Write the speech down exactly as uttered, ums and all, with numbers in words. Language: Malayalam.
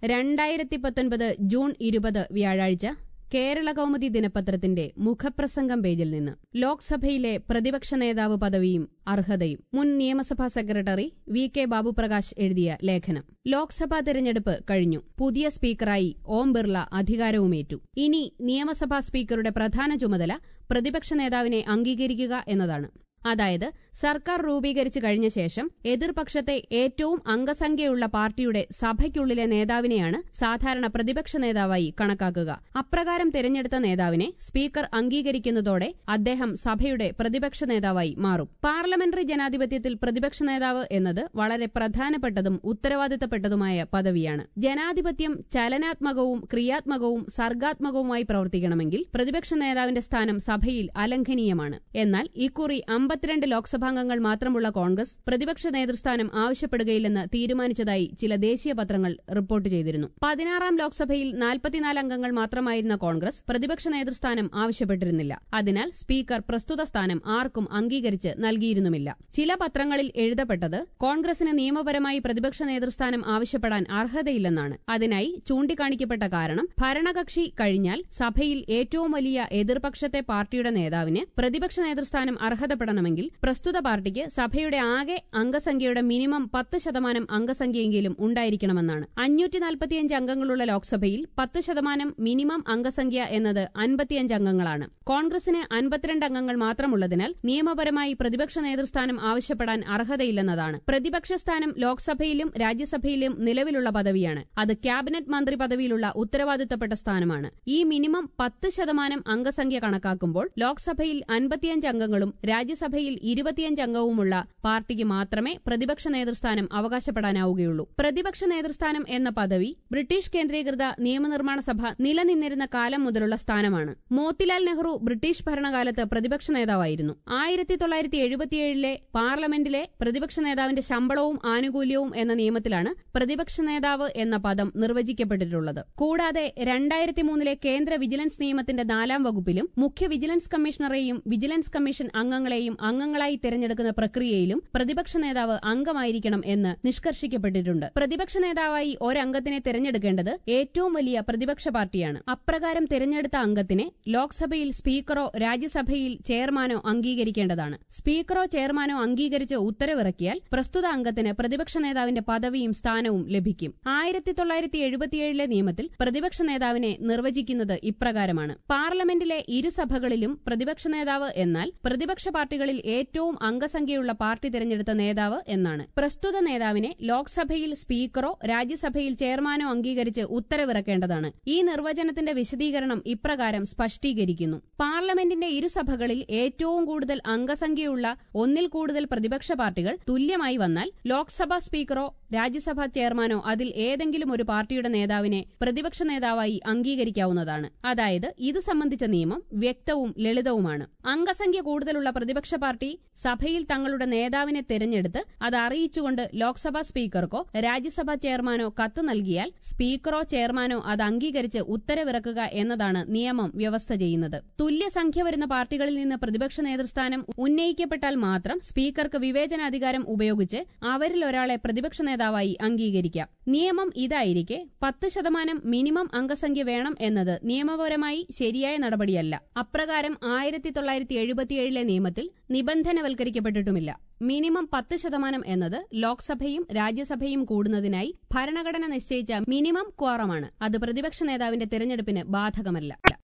രണ്ടായിരത്തി പത്തൊൻപത് ജൂൺ ഇരുപത് വ്യാഴാഴ്ച കേരള കൗമുദി ദിനപത്രത്തിന്റെ മുഖപ്രസംഗം പേജിൽ നിന്ന് ലോക്സഭയിലെ പ്രതിപക്ഷ നേതാവ് പദവിയും അർഹതയും മുൻ നിയമസഭാ സെക്രട്ടറി വി കെ ബാബുപ്രകാശ് എഴുതിയ ലേഖനം. ലോക്സഭാ തെരഞ്ഞെടുപ്പ് കഴിഞ്ഞു. പുതിയ സ്പീക്കറായി ഓം ബിർള അധികാരവുമേറ്റു. ഇനി നിയമസഭാ സ്പീക്കറുടെ പ്രധാന ചുമതല പ്രതിപക്ഷ നേതാവിനെ അംഗീകരിക്കുക എന്നതാണ്. അതായത് സർക്കാർ രൂപീകരിച്ചു കഴിഞ്ഞ ശേഷം എതിർപക്ഷത്തെ ഏറ്റവും അംഗസംഖ്യയുള്ള പാർട്ടിയുടെ സഭയ്ക്കുള്ളിലെ നേതാവിനെയാണ് സാധാരണ പ്രതിപക്ഷ നേതാവായി കണക്കാക്കുക. അപ്രകാരം തിരഞ്ഞെടുത്ത നേതാവിനെ സ്പീക്കർ അംഗീകരിക്കുന്നതോടെ അദ്ദേഹം സഭയുടെ പ്രതിപക്ഷ നേതാവായി മാറും. പാർലമെന്ററി ജനാധിപത്യത്തിൽ പ്രതിപക്ഷ നേതാവ് എന്നത് വളരെ പ്രധാനപ്പെട്ടതും ഉത്തരവാദിത്തപ്പെട്ടതുമായ പദവിയാണ്. ജനാധിപത്യം ചലനാത്മകവും ക്രിയാത്മകവും സർഗാത്മകവുമായി പ്രവർത്തിക്കണമെങ്കിൽ പ്രതിപക്ഷ നേതാവിന്റെ സ്ഥാനം സഭയിൽ അലംഘനീയമാണ്. എന്നാൽ ഇക്കുറി അമ്പത്തിരണ്ട് ലോക്സഭാംഗങ്ങൾ മാത്രമുള്ള കോൺഗ്രസ് പ്രതിപക്ഷ നേതൃസ്ഥാനം ആവശ്യപ്പെടുകയില്ലെന്ന് തീരുമാനിച്ചതായി ചില ദേശീയ പത്രങ്ങൾ റിപ്പോർട്ട് ചെയ്തിരുന്നു. പതിനാറാം ലോക്സഭയിൽ നാൽപ്പത്തിനാല് അംഗങ്ങൾ മാത്രമായിരുന്ന കോൺഗ്രസ് പ്രതിപക്ഷ നേതൃസ്ഥാനം ആവശ്യപ്പെട്ടിരുന്നില്ല. അതിനാൽ സ്പീക്കർ പ്രസ്തുത സ്ഥാനം ആർക്കും അംഗീകരിച്ച് നൽകിയിരുന്നുമില്ല. ചില പത്രങ്ങളിൽ എഴുതപ്പെട്ടത് കോൺഗ്രസിന് നിയമപരമായി പ്രതിപക്ഷ നേതൃസ്ഥാനം ആവശ്യപ്പെടാൻ അർഹതയില്ലെന്നാണ്. അതിനായി ചൂണ്ടിക്കാണിക്കപ്പെട്ട കാരണം ഭരണകക്ഷി കഴിഞ്ഞാൽ സഭയിൽ ഏറ്റവും വലിയ എതിർപക്ഷത്തെ പാർട്ടിയുടെ നേതാവിന് പ്രതിപക്ഷ നേതൃസ്ഥാനം അർഹതപ്പെടണമെങ്കിൽ പ്രസ്തുത പാർട്ടിക്ക് സഭയുടെ ആകെ അംഗസംഖ്യയുടെ മിനിമം പത്ത് ശതമാനം അംഗസംഖ്യയെങ്കിലും ഉണ്ടായിരിക്കണമെന്നാണ്. അഞ്ഞൂറ്റി നാൽപ്പത്തിയഞ്ച് അംഗങ്ങളുള്ള ലോക്സഭയിൽ പത്ത് ശതമാനം മിനിമം അംഗസംഖ്യ എന്നത് അൻപത്തിയഞ്ച് അംഗങ്ങളാണ്. കോൺഗ്രസിന് അൻപത്തിരണ്ട് അംഗങ്ങൾ മാത്രമുള്ളതിനാൽ നിയമപരമായി പ്രതിപക്ഷ നേതൃസ്ഥാനം ആവശ്യപ്പെടാൻ അർഹതയില്ലെന്നതാണ്. പ്രതിപക്ഷ സ്ഥാനം ലോക്സഭയിലും രാജ്യസഭയിലും നിലവിലുള്ള പദവിയാണ്. അത് ക്യാബിനറ്റ് മന്ത്രി പദവിയിലുള്ള ഉത്തരവാദിത്തപ്പെട്ട സ്ഥാനമാണ്. ഈ മിനിമം പത്ത് ശതമാനം അംഗസംഖ്യ കണക്കാക്കുമ്പോൾ ലോക്സഭയിൽ അൻപത്തിയഞ്ച് അംഗങ്ങളും രാജ്യസഭയിൽ ഇരുപത്തിയഞ്ച് അംഗവുമുള്ള പാർട്ടിക്ക് മാത്രമേ പ്രതിപക്ഷ നേതൃസ്ഥാനം അവകാശപ്പെടാനാവുകയുള്ളൂ. പ്രതിപക്ഷ നേതൃസ്ഥാനം എന്ന പദവി ബ്രിട്ടീഷ് കേന്ദ്രീകൃത നിയമനിർമ്മാണ സഭ നിലനിന്നിരുന്ന കാലം മുതലുള്ള സ്ഥാനമാണ്. മോത്തിലാൽ നെഹ്റു ബ്രിട്ടീഷ് ഭരണകാലത്ത് പ്രതിപക്ഷ നേതാവായിരുന്നു. ആയിരത്തി തൊള്ളായിരത്തി എഴുപത്തിയേഴിലെ പാർലമെന്റിലെ പ്രതിപക്ഷ നേതാവിന്റെ ശമ്പളവും ആനുകൂല്യവും എന്ന നിയമത്തിലാണ് പ്രതിപക്ഷ നേതാവ് എന്ന പദം നിർവചിക്കപ്പെട്ടിട്ടുള്ളത്. കൂടാതെ രണ്ടായിരത്തി മൂന്നിലെ കേന്ദ്ര വിജിലൻസ് നിയമത്തിന്റെ നാലാം വകുപ്പിലും മുഖ്യ വിജിലൻസ് കമ്മീഷണറെയും വിജിലൻസ് കമ്മീഷൻ അംഗങ്ങളെയും അംഗങ്ങളായി തിരഞ്ഞെടുക്കുന്ന പ്രക്രിയയിലും പ്രതിപക്ഷ നേതാവ് അംഗമായിരിക്കണം എന്ന് നിഷ്കർഷിക്കപ്പെട്ടിട്ടുണ്ട്. പ്രതിപക്ഷ നേതാവായി ഒരംഗത്തിനെ തിരഞ്ഞെടുക്കേണ്ടത് ഏറ്റവും വലിയ പ്രതിപക്ഷ പാർട്ടിയാണ്. അപ്രകാരം തിരഞ്ഞെടുത്ത അംഗത്തിനെ ലോക്സഭയിൽ സ്പീക്കറോ രാജ്യസഭയിൽ ചെയർമാനോ അംഗീകരിക്കേണ്ടതാണ്. സ്പീക്കറോ ചെയർമാനോ അംഗീകരിച്ച് ഉത്തരവിറക്കിയാൽ പ്രസ്തുത അംഗത്തിന് പ്രതിപക്ഷ നേതാവിന്റെ പദവിയും സ്ഥാനവും ലഭിക്കും. ആയിരത്തി തൊള്ളായിരത്തി എഴുപത്തിയേഴിലെ നിയമത്തിൽ പ്രതിപക്ഷ നേതാവിനെ നിർവചിക്കുന്നത് ഇപ്രകാരമാണ്. പാർലമെന്റിലെ ഇരുസഭകളിലും പ്രതിപക്ഷ നേതാവ് എന്നാൽ പ്രതിപക്ഷ പാർട്ടികളിൽ ഏറ്റവും അംഗസംഖ്യയുള്ള പാർട്ടി തിരഞ്ഞെടുത്ത നേതാവ് എന്നാണ്. പ്രസ്തുത നേതാവിനെ ലോക്സഭയിൽ സ്പീക്കറോ രാജ്യസഭയിൽ ചെയർമാനോ അംഗീകരിച്ച് ഉത്തരവിറക്കേണ്ടതാണ്. ഈ നിർവചനത്തിന്റെ വിശദീകരണം ഇപ്രകാരം സ്പഷ്ടീകരിക്കുന്നു. പാർലമെന്റിന്റെ ഇരുസഭകളിൽ ഏറ്റവും കൂടുതൽ അംഗസംഖ്യയുള്ള ഒന്നിൽ കൂടുതൽ പ്രതിപക്ഷ പാർട്ടികൾ തുല്യമായി വന്നാൽ ലോക്സഭാ സ്പീക്കറോ രാജ്യസഭാ ചെയർമാനോ അതിൽ ഏതെങ്കിലും ഒരു പാർട്ടിയുടെ നേതാവിനെ പ്രതിപക്ഷ നേതാവായി അംഗീകരിക്കാവുന്നതാണ്. അതായത് ഇത് സംബന്ധിച്ച നിയമം വ്യക്തവും ലളിതവുമാണ്. അംഗസംഖ്യ കൂടുതലുള്ള പ്രതിപക്ഷ പാർട്ടി സഭയിൽ തങ്ങളുടെ നേതാവിനെ തെരഞ്ഞെടുത്ത് അത് അറിയിച്ചുകൊണ്ട് ലോക്സഭാ സ്പീക്കർക്കോ രാജ്യസഭാ ചെയർമാനോ കത്ത് നൽകിയാൽ സ്പീക്കറോ ചെയർമാനോ അത് അംഗീകരിച്ച് ഉത്തരവിറക്കുക എന്നതാണ് നിയമം വ്യവസ്ഥ ചെയ്യുന്നത്. തുല്യസംഖ്യ വരുന്ന പാർട്ടികളിൽ നിന്ന് പ്രതിപക്ഷ നേതൃസ്ഥാനം ഉന്നയിക്കപ്പെട്ടാൽ മാത്രം സ്പീക്കർക്ക് വിവേചനാധികാരം ഉപയോഗിച്ച് അവരിൽ ഒരാളെ പ്രതിപക്ഷ നേതാവായി അംഗീകരിക്കാം. നിയമം ഇതായിരിക്കെ പത്ത് ശതമാനം മിനിമം അംഗസംഖ്യ വേണം എന്നത് നിയമപരമായി ശരിയായ നടപടിയല്ല. അപ്രകാരം ആയിരത്തി തൊള്ളായിരത്തി എഴുപത്തിയേഴിലെ നിയമത്തിൽ നിബന്ധനവൽക്കരിക്കപ്പെട്ടിട്ടുമില്ല. മിനിമം പത്ത് ശതമാനം എന്നത് ലോക്സഭയും രാജ്യസഭയും കൂടുന്നതിനായി ഭരണഘടന നിശ്ചയിച്ച മിനിമം ക്വാറമാണ്. അത് പ്രതിപക്ഷ നേതാവിന്റെ തെരഞ്ഞെടുപ്പിന് ബാധകമല്ല.